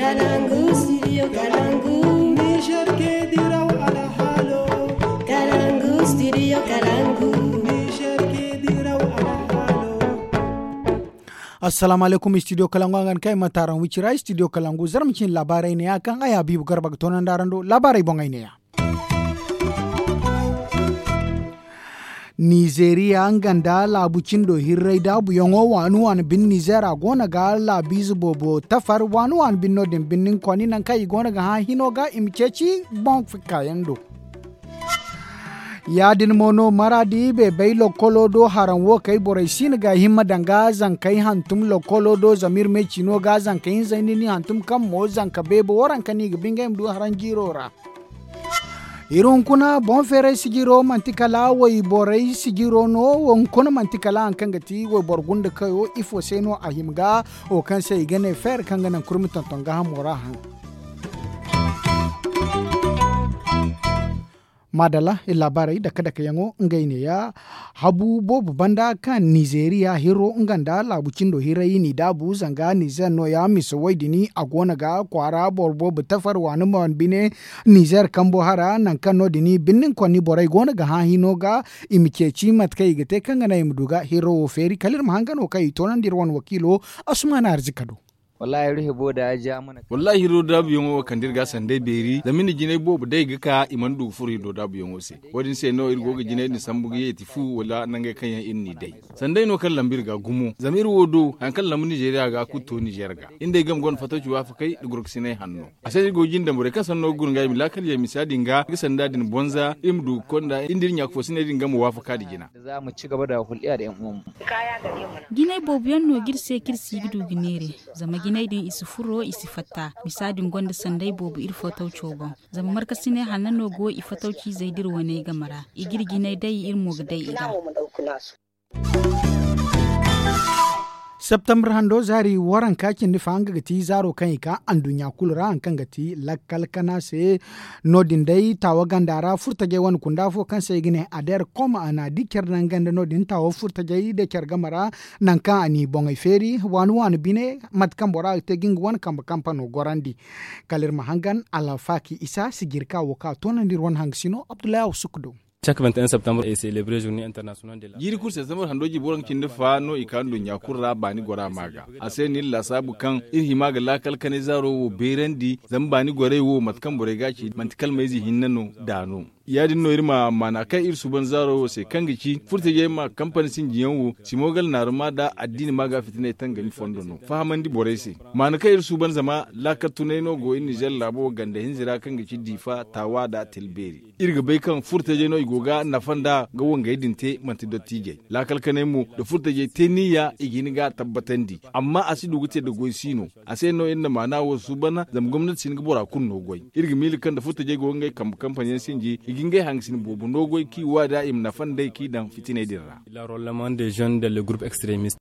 Kalangu, studio Kalangu. Niger ke diraw ala halo. Kalangu, studio Kalangu. Niger ke diraw ala halo. Assalamu alaikum studio Kalangu an kai mataran wicira studio Kalangu zarmcin labarai ne akan aya bibu garba tonan darando labarai bongai ne ya. Nigeria nganda labucin do hirrai da bu yongo wanu an bin Niger gona ga labizu bobo tafar wanu an bin nodin binnin kwani nan kai gona ga ha hino ga imceci bon fikayendo yadin mono maradi be bai lokolo do haran wo kai borai sin ga himma danga zan kai hantum lokolo do zamir me chino ga zan kai zainini hantum kam mo zan ka bebo waran kani ga bingam du haran jirora irun kuna bon fere sigiro mantikala way borai sigiro no won kuna mantikala an kanga ti way borgunda kayo ifo seno ahimga o kan sai gane fer kanga nan kurmi tontonga ha mora han madala labarai da kada ka yango ngaine ya habu bobu banda kan Nigeria hero nganda labucin do hirayi ni dabu zanga Niger no ya miso waidini agona ga kwara borbo butafar wani man bine Niger kambo hara nan kan no dini binnin kwani borai gona ga hino ga imikeci matkai gate kan na imduga hero feri kalir mahangano kai tonan dirwan wakilo asmana arzikado wallahi ruhe boda ya ja mana wallahi ro da biyon wo kandir ga sande beri da mini jine bobu dai ga ka iman du furi do da biyon wo se wadin se no irgo ga jine ni sambugi yeti fu wala nan ga kan inni dai sande no kan lambir ga gumu zamir wodo han kan lamu Nigeria ga kuto Niger ga inda gam gon fatoci wa fa kai dugurk sine hanno asai go jinda mure kasan no gun ga mi lakal ya misadi ga sanda din bonza imdu konda indir nyak fo sine din gam wa fa ka digina za mu ci gaba da hulɗiya da yan uwan mu kaya gare mu gine bobiyan no girse kirsi gidu ginere zama ginaidin isi furo isi fatta misadin gonda sandai bobu irfo tauco bon zama markasi ne hanano go ifatauci zaidir wane gamara igirginai dai irmo ga dai ida September hando zari waran kakin ni fanga gati zaro kan ka andunya kulura an kan gati lakkal kana se nodin dai tawa gandara furta ge wan kunda fo kan se gine ader koma ana diker nan ganda nodin tawa furta ge de ker gamara nan kan ani bongai feri wan bine mat kan bora te ging wan kam kampano gorandi kalir mahangan ala faki isa sigirka woka tonan dir wan hangsino Abdullahi Usukdo. Chaque 21 septembre est célébré journée internationale de la yiri kurse zamar handoji boran kinde fa no ikando nya kurra bani gora maga aseni la sabu kan irhi maga la kalkane zaro wo berendi zambani gore wo matkan bore gaci mantikal mezi hinnano dano yadin no irma mana kai irsu ban zaro se kangici furtage ma kamfani sin jiyanwo simogal narma da addini maga fitine tangani fondo no fahamandi bore se mana kai irsu ban zama la katune no go in Niger labo ganda hinzira kangici difa tawa da tilberi irga bai kan furtage no goga nafanda ga wanga yidinte manti dottije la kalkane mu da furtaje teniya igini ga tabbatandi amma asidu gute da goisino ase no inda mana wasu bana zam gwamnati sin gbora kunno goy irgi milikan da furtaje go ngai kampanyen sinji igingai hangsin bobu no goy ki wada im nafanda ki dan fitine dirra la rollement des jeunes dans le groupe extrémiste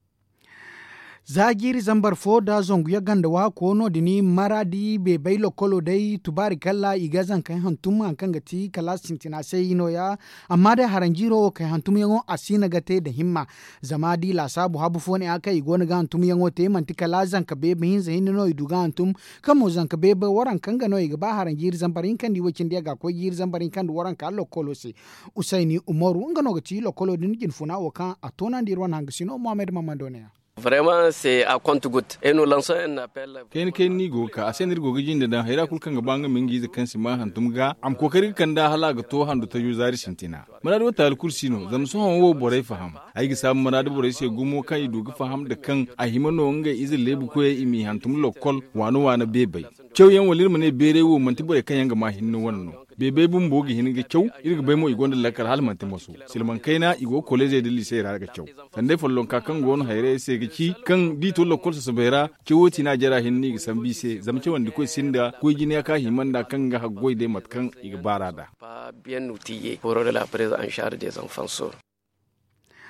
zagiri zambar fo da zongu ya ganda wa kono dini maradi be bai lokolo dai tubari kalla igazan kai hantum an kan gati kala sintina sai ino ya amma da haranjiro kai hantum yango asina gate da himma zamadi la sabu habu fo ne aka igona ga hantum yango te manti kala zan ka be hin zahin no iduga hantum kamo zan ka be waran kan ga no iga ba haranjiri zambarin kan di wacin dia ga ko giri zambarin kan waran ka lokolo se usaini umoru ngano gati lokolo din jin funa wakan atona dirwan hangisino Mohamed Mamadone. Vraiment c'est à compte goutte et nous lançons un appel ken ni go ka asenir go gijin da hayra kul kan banga mingi da kan sima hantum ga am kokari kan da hala ga to handu ta yuzari sintina mana da wata kursi no zam so wo borai faham ai ga samu mana da borai sai gumo kan yi dugu faham da kan a himano nga izin lebu ko imi hantum lokol wano bebai cew yan walir mane bere wo manti borai kan yanga ma hinno wannan bebe bun bogi hin ga cew irga bai mo igonda lakar hal manti maso silman kaina igo college de lycée ra ga cew sande follon ka kan gon hayre sai ga ci kan dito lokol sa bera cewoti na jara hinni ga sambi se zamce wanda ko sinda ko gine ka himanda kan ga haggoi de matkan iga barada pas bien outillé pour la prise en charge des enfants sourds.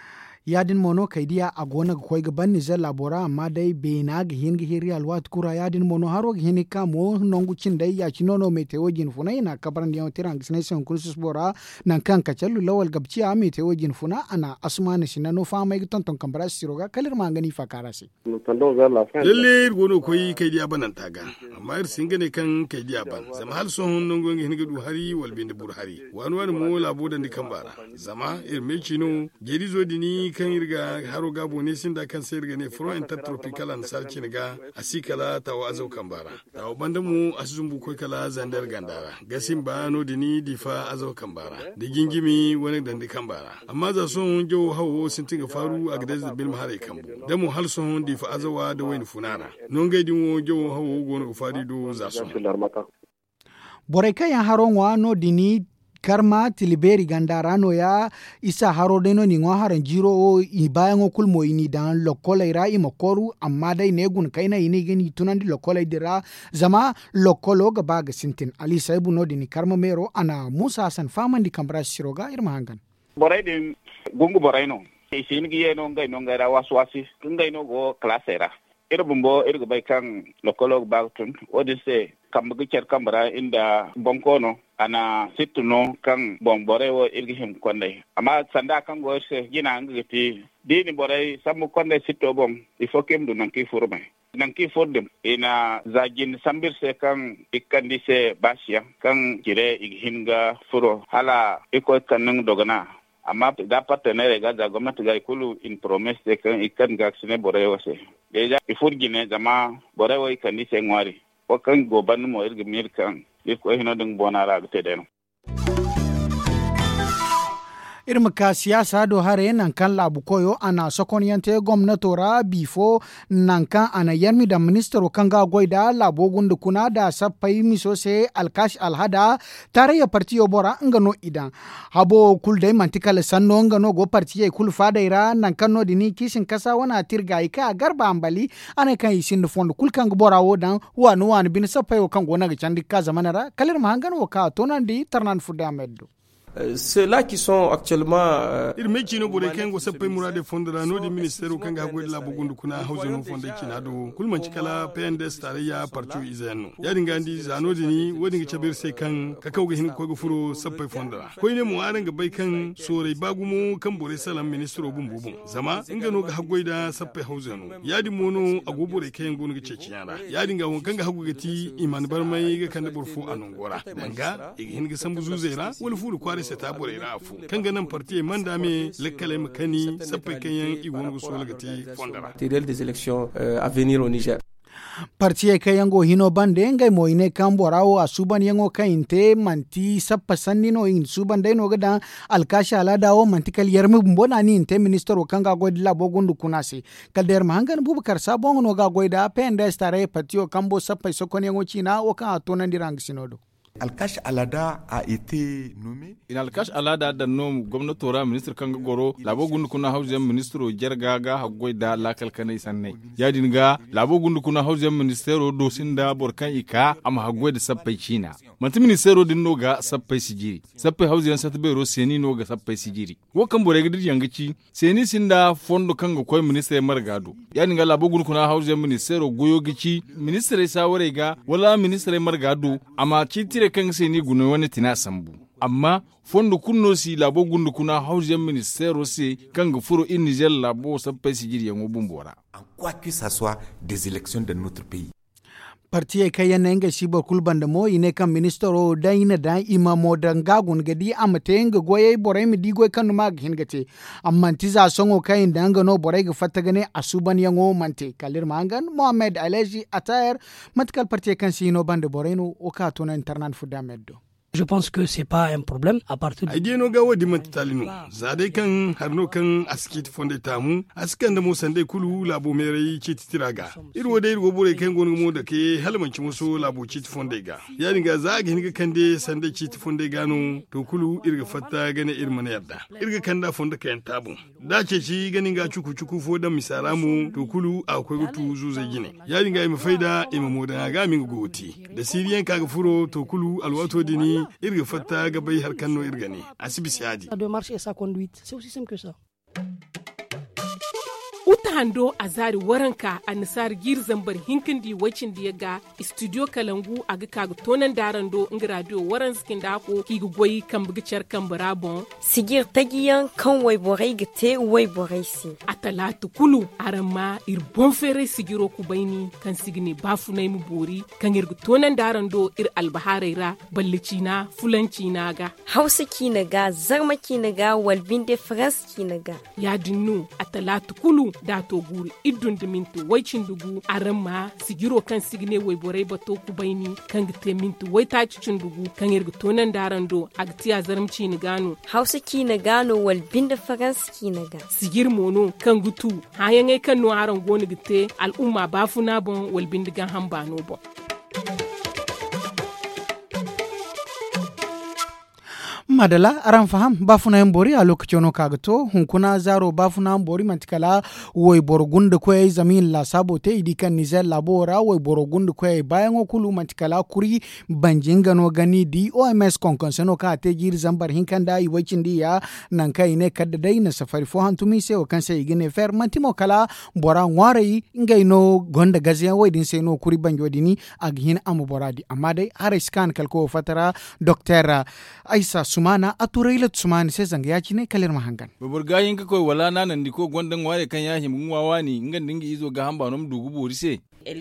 yadin mono kaidiya a gona ga koy gaban ni za labora amma dai be na ga hin ga hiri alwat kura yadin mono haro ga hin ka mo nongu cin dai ya chinono meteorologin funa ina kabaran diyan tiran gisnation kursus bora nan kan ka callu lawal gabci a meteorologin funa ana asmani sinano fa mai tonton kambara siroga kalir mangani fakarasi lalle gono koy kaidiya banan taga amma ir singane kan kaidiya ban zama hal son nongo hin ga du hari wal bin bur hari wani mo labo da ndikan bara zama ir melchino geri zo dini kan irga haro gabo ne sinda kan sai irga ne front intertropical an sarki ga asikala tawa azau kan bara tawa bandamu asuzumbu koy kala zandar gandara gasin ba no dini difa azau kan bara da gingimi wani dandi kan bara amma za son jo hawo sintin ga faru a gidan bil mahare kambu da mu hal son difa azawa da wani funara non ga dinwo jo hawo gono fari do za son borai kayan haron wa no dini karma tiliberi gandarano ya isa haro deno ni haran jiro o ibayan o kulmo ini dan lokola ira imokoru amma dai negun kaina ini gani tunandi lokola dira zama lokolo ga baga sintin ali saibu no dini karma mero ana musa san famandi kambra siroga irma hangan borai din gungu borai no isin giye no ngai ra waswasi ngai no go klasera irbumbo irgo bay kan lokolo bagtun odise kambugi cer kambara inda bonkono ana situno kan bombore wo irgi him konde amma sanda kan go se gina ngiti dini boray samu konde sitto bom il faut kem du nanki furme nanki fordem ina zagin sambir se kan ikandi se basya kan jire ighinga furo hala iko kanang dogana amma da partenaire ga da gwamnati ga ikulu in promesse de kan ikan ga sine boray wose deja ifurgine zama boray wo ikandi se ngwari ko kan goban mo irgi mir kan ko hino dung bonara ga tedeno irin ka siyasa do hare nan kan labu koyo ana sokoniyante gwamnatora bifo nan kan ana yarmi da ministero kan ga goida labo gundu kuna da sappai misose alkash alhada tare ya partiyo bora ngano idan habo kulde mantikale sanno ngano go partiye kul fadaira nan kan no dini kishin kasa wana tirga ika garba ambali ana kan isin fond kul kan bora wodan wanu bin sappai kan gona ga candika zamanara kalir mahangan ka tonandi tarnan fuda meddo ceux-là qui sont actuellement irmechino bore kengo sappe murade fondra no di ministero kanga gwed la bugundu kuna hausa no fonde kinado kulman cikala PNDS tarayya parti izanu ya dingandi zano dini wodi ngi chabir se kan kakawga hin ko go furo sappe fondra ko ne mu aran ga bai kan sore bagumu kan bore salam ministero bumbubun zama ingano ga hagoida sappe hausa no ya di mono agobore kengo ngi ceciyara ya dinga won kanga hagogati iman barmai ga kan burfu anongora danga hin ga sambu zuzera wal furu kware se ta bore rafu kan ganan parti mandame lekkale makani sappe kanyan iwon so lagati fondara des élections à venir au Niger. Parti kayango hino bande ngai moine kamborao asuban yango kainte manti sappa sannino in suban dai no gada alkasha ala dawo mantikal yarmi mbona ni inte minister kanga godila bogundu kunasi kalder mahangan bubakar sabon no ga goida pende stare patio kambo sappa sokoni yango china o ka tonandirang sinodo. Alkash Alada a été nommé. In Alkash Alada da nom gwamnatora minister kanga goro labo gundu kuna hausen ministero jergaga hagoida lakal kanai sanne ya dinga labo gundu kuna hausen ministero dosinda borkan ika ama hagoida sappai china manti ministero din noga sappai sijiri sappai hausen satbe ro seni noga sappai sijiri wokan bore gidir yangici seni sinda fondo kanga koy minister margado ya dinga labo gundu kuna hausen ministero goyo gici minister sawore ga wala minister margado ama citire kan seni gunu wani tina sambu amma fondo kunno si labo gundu kuna hausen ministero se kanga furo in Niger labo sappai sijiri yango bumbora En quoi que ça soit des élections de notre pays. Parti kayan nga shiba kulban da mo ine kan ministero daina da imamo dangagun gadi amate nga goye borai mi digo kan ma hin gate amma tiza songo kayin da nga no borai ga fatta gane asuban yango mante kalir mangan Mohamed Alaji Atayer matkal parti kan sino bande borai no o ka to na internet fuda meddo. Je pense que c'est pas un problème à partir de Aideno ga wadi matalino zade kan harno kan askit fonde tamu askan da mo sande kulu labo mere ci tiraga irwo de irwo bore kan gonu mo da ke halmanci muso labo ci fonde ga ya dinga zage hinga kande sande ci fonde ga no to kulu irga fatta gane irmana yadda irga kanda fonde kan tabu da ce ci ganin ga cuku fo da misalamu to kulu akwai rutu zuza gine ya dinga mi faida imamo da ga min goti da siriyan kaga furo to kulu alwato dini irga fatta ga bai harkan no irga ne asibisi hadi de marche et sa conduite c'est aussi simple que ça. uta hando a zari waranka a nisar gir zambar hinkin di wacin da ya ga studio kalangu a ga kaga tonan darando in radio waran skin da ko ki goyi kan bugiciyar kan barabon sigir tagiyan kan wai borai ga te wai borai si a talatu kulu aramma ir bon fere sigiro ku baini kan sigine bafu nay mu bori kan irgu tonan darando ir albaharaira ballicina fulancina ga hausa ki na ga zarma ki na ga walbin de france ki na ga ya dinnu a talatu kulu da to guri idun dimintu waicin dugu aramma sigiro kan sigine wai borai bato ku baini kan gite mintu wai ta cicin dugu kan irgu tonan darando agtiya zarmci ni gano hausa ki na gano walbin de france ki na ga sigir mono kan gutu hayan ai kan no aran goni gite al'umma bafuna bon walbin digan hambano bon madala aran faham bafuna yan bori a lokacin kagato hunkuna zaro bafuna yan bori mantikala wai borgun da koyi zamin la sabo te idikan nizel labora wai borgun da koyi bayan okulu mantikala kuri banjin gano gani di OMS konkonseno ka te gir zambar hinkan da iwacin diya nan kai ne kadda dai na safari fo hantumi se o kanse igine fer mantimo kala bora ngware ngai no gonda gaziya wai din se no kuri banjo dini aghin amu boradi amma dai har scan kalko fatara Dr. Aisa Sumana aturaila Sumani sai zanga ya ci ne kalir mahangan baburgayin ka koi wala nanan di ko gondan ware kan yahi mun wawani ngan dingi izo ga hamba nom dugu bori se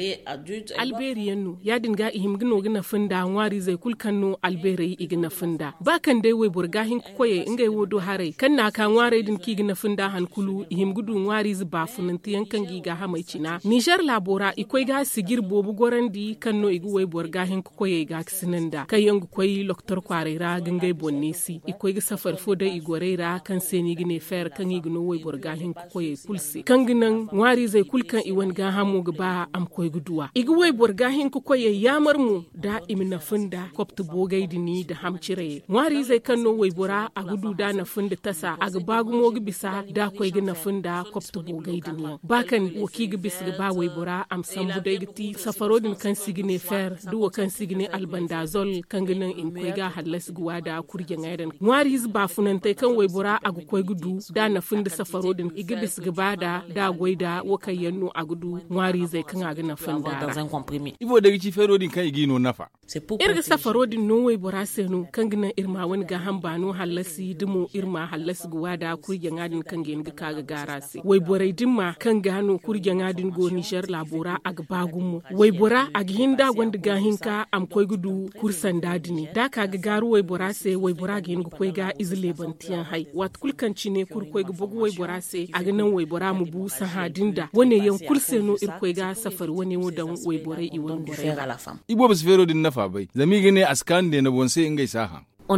alberiyannu ya dinga ihim gino gina funda ngwari zai kulkanno alberi igina funda ba kan dai wai burgahin koye ingai wodo harai kan na ka ngware din ki gina funda hankulu ihim gudu ngwari zu ba funanti yankan giga hamaicina Niger labora ikoi ga sigir bobu gorandi kanno igu wai burgahin koye ga kisinanda kai yangu koi loktor kwarera gangai bonnesi ikoi ga safar foda igorera kan seni gine fer kan igino wai burgahin koye kulse kan ginan ngwari zai kulkan iwan ga hamu gaba am koy guduwa igwai burgahin ku koye yamar mu da imina funda koptu bogai dini da hamcire ngwari zai kanno wai bura a gudu da na funda tasa a gaba gumo bisa da koy gina funda koptu bogai dini bakan woki gibis gaba wai bura am sambu dai giti safarodin kan sigine fer duwa kan sigine albandazol kan ginan in koy ga hallas guwa da kurje ngaidan ngwari ba funantai kan wai bura a koy gudu da na funda safarodin igibis gaba da goida wakai yanno a gudu ngwari zai kan na fandara ibo daga ci ferodin kan igino nafa irga safarodin no wai borasenu kan gina irma wani ga hambano halasi dimo irma halasi guwa da kurgen adin kan gen ga kaga garasi wai borai dimma kan gano kurgen adin go Niger labora ag bagumu wai bora ag hinda gwanda ga hinka am koy gudu kursan dadini da kaga garu wai borase wai bora ga hinga koy ga izle bantiyan hai wat kulkanci ne kur koy ga bogu wai borase ag nan wai bora mu bu sahadinda wane yan kulseno ir koy ga safar wani wudan wai borai iwan borai ibo bas fero din nafa bai zami gine askan de na bonse ingai saha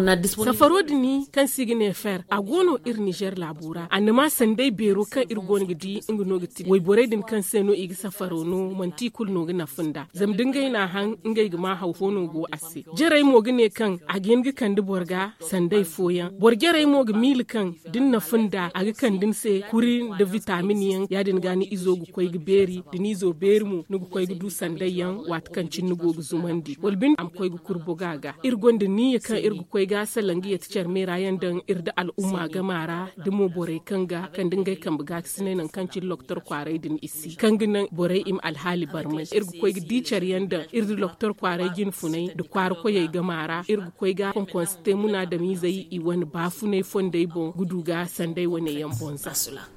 safarodini kan sigine fer a gono ir Niger labura anima sandai bero kan ir gon gidi ingno gidi wai borai din kan seno igi safarono manti kul no gina funda zam dingai na han ingai gima haufono go ase jerai mo gine kan a gengi kan di borga sandai foyan borgerai mo mil kan din na funda a kan din se kuri da vitamin yan ya din gani izo gu koy beri din izo bermu nugu koy du sandai yan wat kan cin nugo zumandi walbin am koy gu kurbogaga ir gonde ni kan ir koy ga salangi ya ticar mera yandan irda al'umma gamara dimo bore kanga kan dingai kan buga sine nan kancin loktor kwarai din isi kan ginan bore im alhali barmai irgu koy dicar yandan irda loktor kwarai gin funai da kwar koy gamara irgu koy ga konkonste muna da mizai i wani bafunai fondai bon guduga sandai wani yambon sasula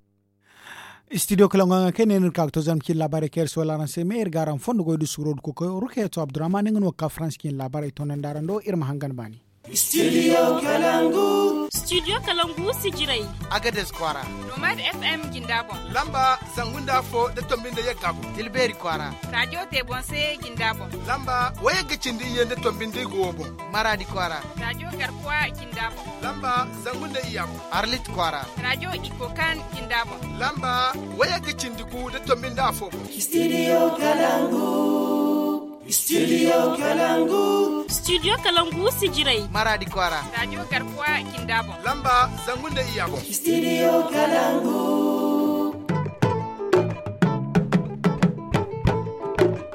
studio kalonga kenen ka to zam ki labare ker so laran se mer garam fondo goydu surod ko ko ruke to abdurrahman ngno ka france kin labare to nan darando irma hangan bani Studio Kalangu. Studio Kalangu sijirai. Agades Kwara. Nomad FM Gindabon. Lamba Sangunda Fo de Tombinde Yakabu. Tilberi Kwara. Radio Tebonse Gindabon. Lamba Waya Gachindi Yende Tombinde Gobo. Maradi Kwara. Radio Garkwa Gindabon. Lamba Sangunda Iyam. Arlit Kwara. Radio Ikokan Gindabon. Lamba Waya Gachindi Ku de Tombinda Fo. Studio Kalangu. Studio Kalangu. Studio Kalangu sijirai. Maradi Kwara. Radio Garkwa Gindabon. Lamba Sangunda Iyam. Studio Kalangu.